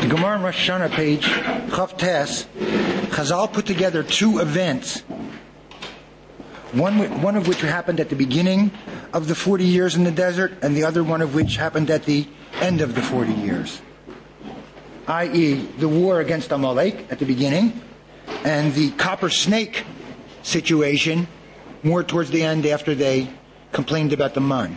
Gemara in Rosh Hashanah, page Chav Tes, Chazal put together two events, one of which happened at the beginning of the 40 years in the desert, and the other one of which happened at the end of the 40 years. I.e., the war against Amalek at the beginning, and the copper snake situation more towards the end after they complained about the man.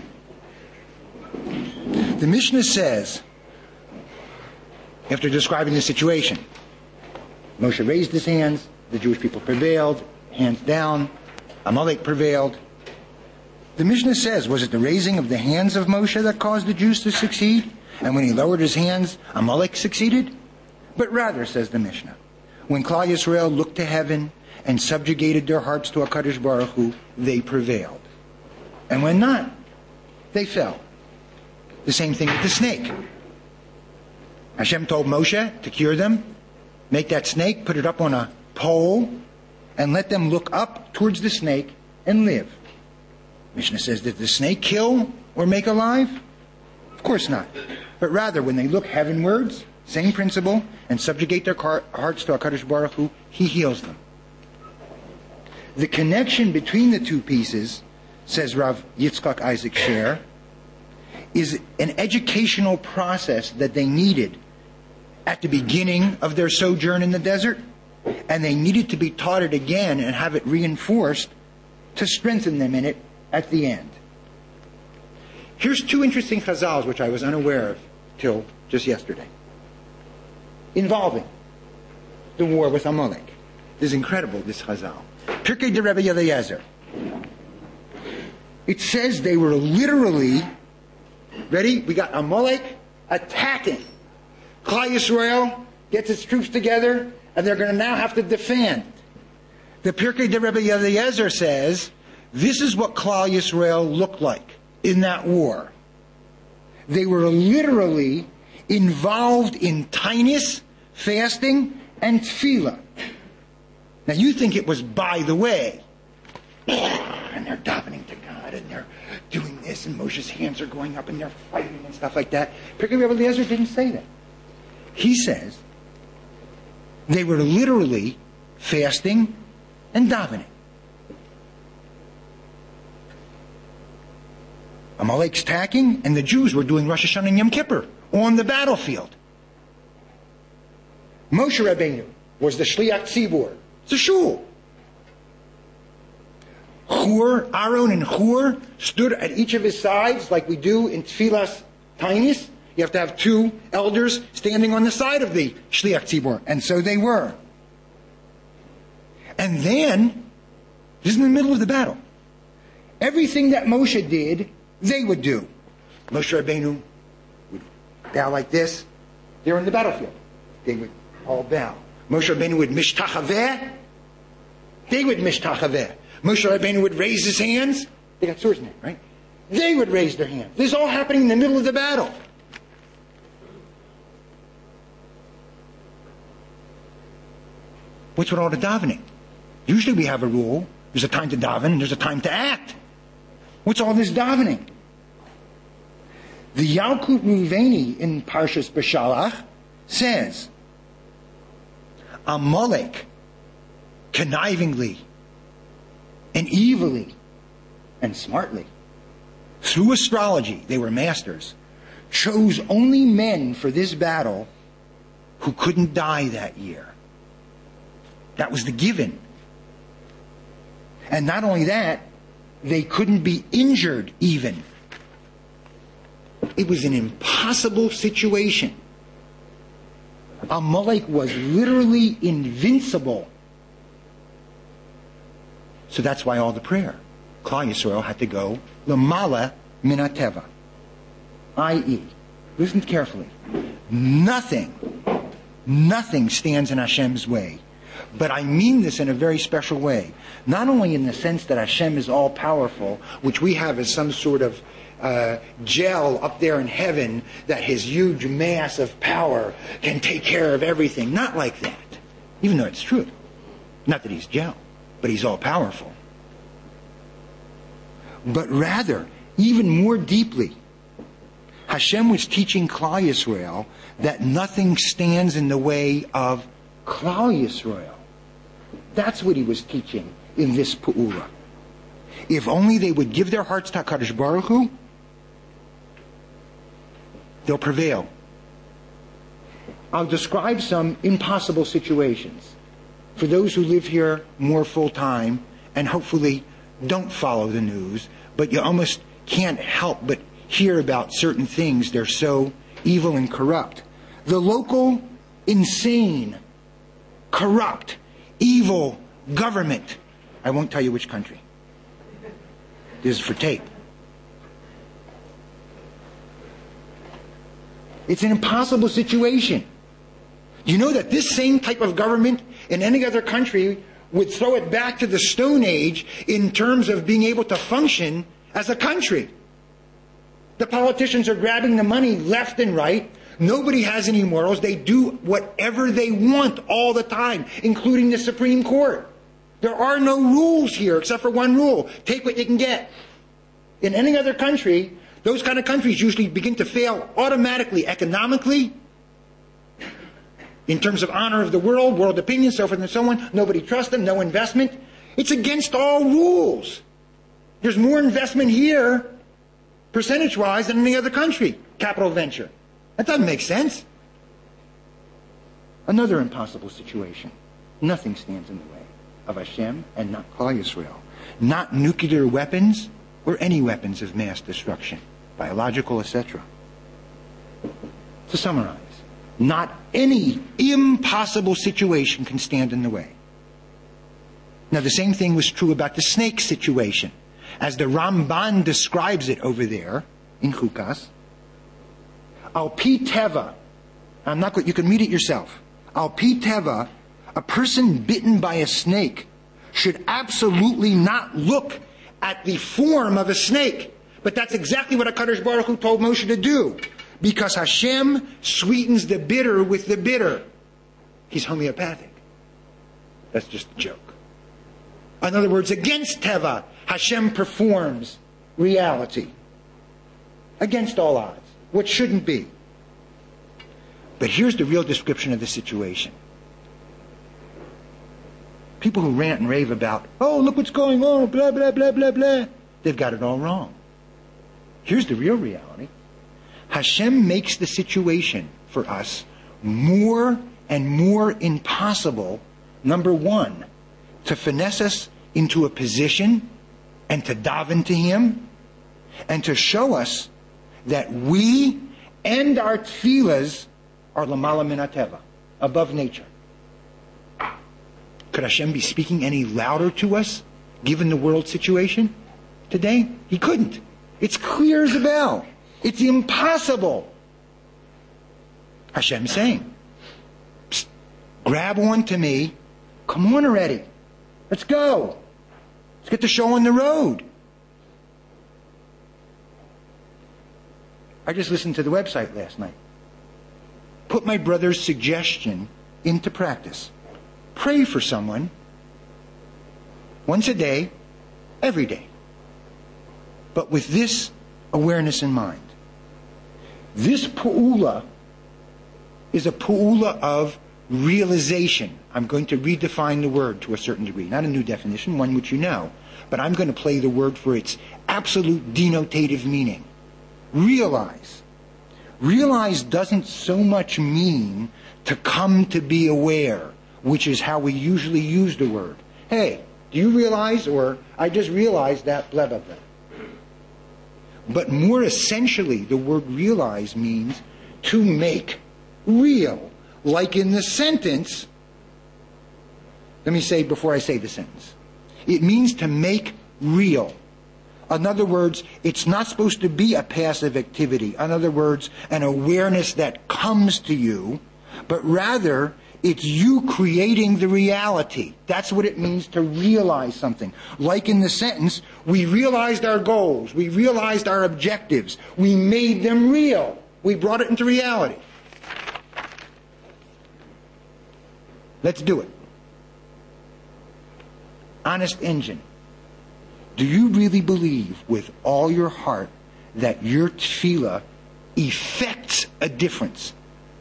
The Mishnah says, after describing the situation, Moshe raised his hands, the Jewish people prevailed, hands down, Amalek prevailed. The Mishnah says, was it the raising of the hands of Moshe that caused the Jews to succeed? And when he lowered his hands, Amalek succeeded? But rather, says the Mishnah, when Klal Yisrael looked to heaven and subjugated their hearts to HaKadosh Baruch Hu, they prevailed. And when not, they fell. The same thing with the snake. Hashem told Moshe to cure them, make that snake, put it up on a pole, and let them look up towards the snake and live. Mishnah says, did the snake kill or make alive? Of course not. But rather, when they look heavenwards, same principle, and subjugate their hearts to HaKadosh Baruch Hu, He heals them. The connection between the two pieces, says Rav Yitzchak Isaac Sher, is an educational process that they needed at the beginning of their sojourn in the desert, and they needed to be taught it again and have it reinforced to strengthen them in it at the end. Here's two interesting chazals which I was unaware of till just yesterday, involving the war with Amalek. This is incredible, this chazal. Pirkei de Rebbe Eliezer. It says they were literally, ready? We got Amalek attacking. Klal Yisrael gets its troops together, and they're going to now have to defend. The Pirkei de Rebbe Eliezer says, this is what Klal Yisrael looked like in that war. They were literally involved in tinus, fasting, and tefillah. Now you think it was by the way. And they're davening to God, and they're doing this, and Moshe's hands are going up, and they're fighting and stuff like that. Pirkei Rebbe Eliezer didn't say that. He says they were literally fasting and davening. Amalek's attacking, and the Jews were doing Rosh Hashanah and Yom Kippur on the battlefield. Moshe Rabbeinu was the Shliach Tzibur. It's a shul. Aaron and Hur stood at each of his sides like we do in Tfilas Tainis. You have to have two elders standing on the side of the Shliach Tzibur. And so they were. And then, this is in the middle of the battle. Everything that Moshe did, they would do. Moshe Rabbeinu would bow like this. They're in the battlefield. They would all bow. Moshe Rabbeinu would mishtachaveh. They would mishtachaveh. Moshe Rabbeinu would raise his hands. They got swords in it, right? They would raise their hands. This is all happening in the middle of the battle. What's with all the davening? Usually we have a rule. There's a time to daven and there's a time to act. What's all this davening? The Yalkut Ruveni in Parshas Beshalach says, Amalek connivingly and evilly and smartly, through astrology, they were masters, chose only men for this battle who couldn't die that year. That was the given. And not only that, they couldn't be injured even. It was an impossible situation. Amalek was literally invincible. So that's why all the prayer. Klal Yisrael had to go Lamala Minateva. I.e., listen carefully, nothing stands in Hashem's way. But I mean this in a very special way. Not only in the sense that Hashem is all-powerful, which we have as some sort of gel up there in heaven, that his huge mass of power can take care of everything. Not like that. Even though it's true. Not that he's gel, but he's all-powerful. But rather, even more deeply, Hashem was teaching Klal Yisrael that nothing stands in the way of Klal Yisrael. That's what he was teaching in this Pu'ula. If only they would give their hearts to HaKadosh Baruch Hu, they'll prevail. I'll describe some impossible situations for those who live here more full-time and hopefully don't follow the news, but you almost can't help but hear about certain things. They're so evil and corrupt. The local, insane, corrupt, evil government. I won't tell you which country. This is for tape. It's an impossible situation. You know that this same type of government in any other country would throw it back to the Stone Age in terms of being able to function as a country. The politicians are grabbing the money left and right. Nobody has any morals. They do whatever they want all the time, including the Supreme Court. There are no rules here except for one rule. Take what you can get. In any other country, those kind of countries usually begin to fail automatically economically, in terms of honor of the world opinion, so forth and so on. Nobody trusts them, no investment. It's against all rules. There's more investment here, percentage-wise, than any other country, capital venture. That doesn't make sense. Another impossible situation. Nothing stands in the way of Hashem and not Klal Yisrael. Not nuclear weapons or any weapons of mass destruction, biological, etc. To summarize, not any impossible situation can stand in the way. Now, the same thing was true about the snake situation. As the Ramban describes it over there in Chukas, Al Pi Teva, you can read it yourself. Al Pi Teva, a person bitten by a snake should absolutely not look at the form of a snake. But that's exactly what HaKadosh Baruch Hu told Moshe to do. Because Hashem sweetens the bitter with the bitter. He's homeopathic. That's just a joke. In other words, against Teva, Hashem performs reality. Against all odds. What shouldn't be. But here's the real description of the situation. People who rant and rave about, oh, look what's going on, blah, blah, blah, blah, blah. They've got it all wrong. Here's the real reality. Hashem makes the situation for us more and more impossible, number one, to finesse us into a position and to daven to Him and to show us that we and our tefillahs are lamala min hateva, above nature. Could Hashem be speaking any louder to us, given the world situation today? He couldn't. It's clear as a bell. It's impossible. Hashem's saying, psst, grab on to me. Come on already. Let's go. Let's get the show on the road. I just listened to the website last night. Put my brother's suggestion into practice. Pray for someone once a day, every day. But with this awareness in mind. This pu'ula is a pu'ula of realization. I'm going to redefine the word to a certain degree. Not a new definition, one which you know. But I'm going to play the word for its absolute denotative meaning. Realize. Realize doesn't so much mean to come to be aware, which is how we usually use the word. Hey, do you realize? Or I just realized that blah, blah, blah. But more essentially, the word realize means to make real. Like in the sentence, let me say before I say the sentence. It means to make real. In other words, it's not supposed to be a passive activity. In other words, an awareness that comes to you, but rather it's you creating the reality. That's what it means to realize something. Like in the sentence, we realized our goals. We realized our objectives. We made them real. We brought it into reality. Let's do it. Honest engine. Do you really believe with all your heart that your tefillah effects a difference.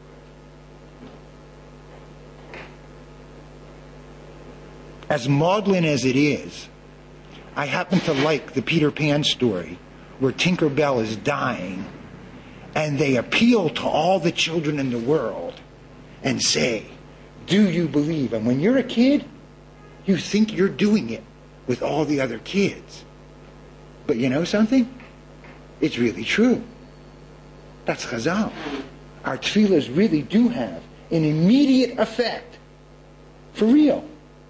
As maudlin as it is, I happen to like the Peter Pan story where Tinker Bell is dying and they appeal to all the children in the world and say, do you believe? And when you're a kid, you think you're doing it with all the other kids. But you know something? It's really true. That's Chazal. Our tefillahs really do have an immediate effect. For real.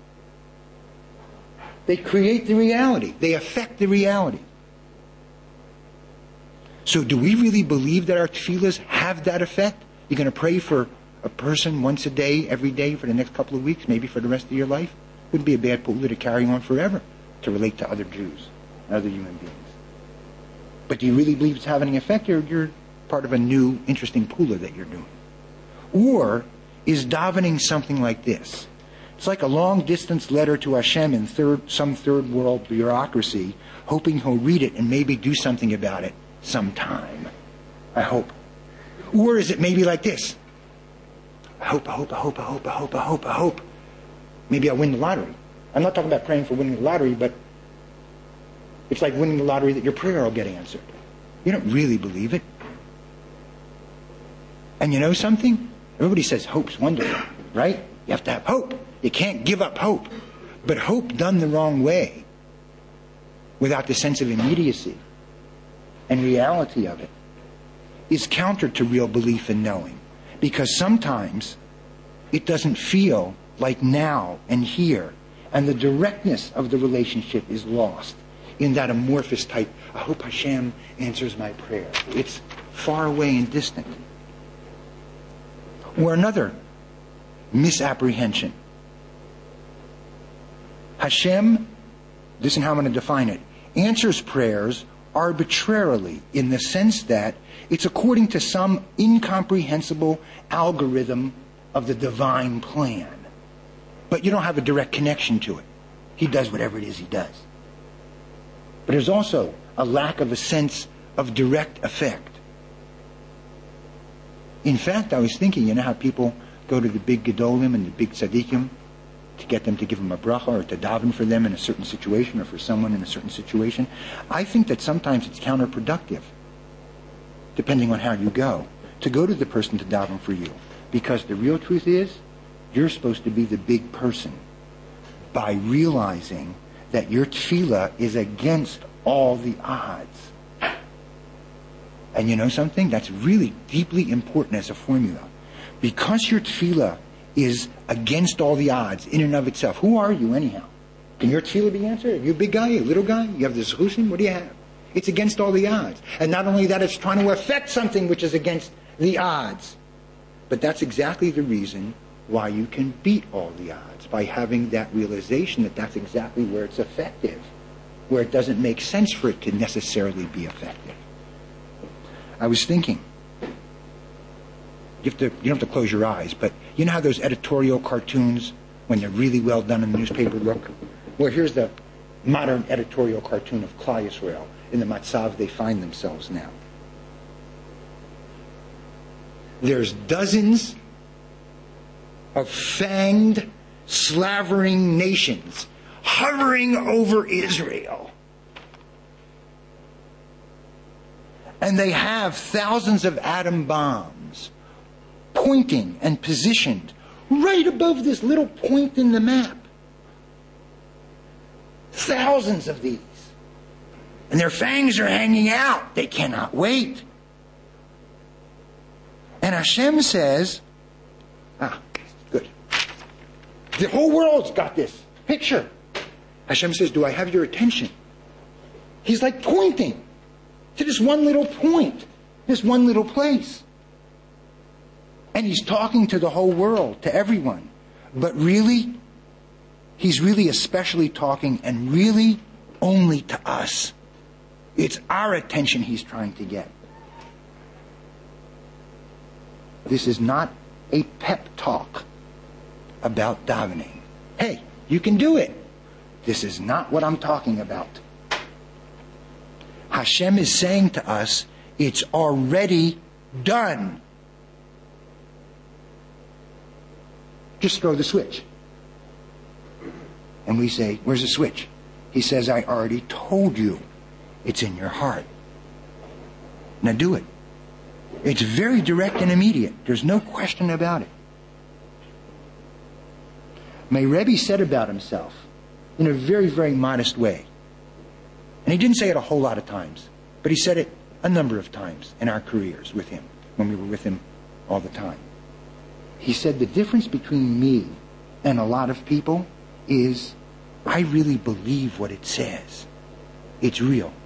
They create the reality. They affect the reality. So do we really believe that our tefillahs have that effect? You're going to pray for a person once a day, every day for the next couple of weeks, maybe for the rest of your life? Wouldn't be a bad pula to carry on forever, to relate to other Jews and other human beings. But do you really believe it's having an effect, or you're part of a new, interesting pula that you're doing? Or is davening something like this? It's like a long-distance letter to Hashem in some third world bureaucracy, hoping he'll read it and maybe do something about it sometime. I hope. Or is it maybe like this? I hope. Maybe I'll win the lottery. I'm not talking about praying for winning the lottery, but it's like winning the lottery that your prayer will get answered. You don't really believe it. And you know something? Everybody says hope's wonderful, right? You have to have hope. You can't give up hope. But hope done the wrong way, without the sense of immediacy and reality of it, is counter to real belief and knowing. Because sometimes it doesn't feel like now and here, and the directness of the relationship is lost in that amorphous type, I hope Hashem answers my prayer. It's far away and distant. Or another misapprehension. Hashem, this is how I'm going to define it, answers prayers arbitrarily, in the sense that it's according to some incomprehensible algorithm of the divine plan. But you don't have a direct connection to it. He does whatever it is he does. But there's also a lack of a sense of direct effect. In fact, I was thinking, you know how people go to the big Gedolim and the big Tzaddikim to get them to give them a bracha or to daven for them in a certain situation or for someone in a certain situation? I think that sometimes it's counterproductive, depending on how you go, to go to the person to daven for you. Because the real truth is, you're supposed to be the big person by realizing that your tefillah is against all the odds. And you know something? That's really deeply important as a formula. Because your tefillah is against all the odds in and of itself. Who are you anyhow? Can your tefillah be answered? Are you a big guy, a little guy? You have the zechusim? What do you have? It's against all the odds. And not only that, it's trying to affect something which is against the odds. But that's exactly the reason why you can beat all the odds, by having that realization that that's exactly where it's effective, where it doesn't make sense for it to necessarily be effective. I was thinking, you don't have to close your eyes, but you know how those editorial cartoons, when they're really well done in the newspaper, look? Well, here's the modern editorial cartoon of Klal Yisrael in the matzav they find themselves now. There's dozens of fanged, slavering nations hovering over Israel. And they have thousands of atom bombs pointing and positioned right above this little point in the map. Thousands of these. And their fangs are hanging out. They cannot wait. And Hashem says, good. The whole world's got this picture. Hashem says, do I have your attention? He's like pointing to this one little point, this one little place. And he's talking to the whole world, to everyone. But really, he's really especially talking, and really only to us. It's our attention he's trying to get. This is not a pep talk about davening. Hey, you can do it. This is not what I'm talking about. Hashem is saying to us, it's already Done. Just throw the switch. And we say, where's the switch? He says, I already told you. It's in your heart. Now do it. It's very direct and immediate. There's no question about it. My Rebbe said about himself in a very, very modest way. And he didn't say it a whole lot of times, but he said it a number of times in our careers with him, when we were with him all the time. He said the difference between me and a lot of people is I really believe what it says. It's real.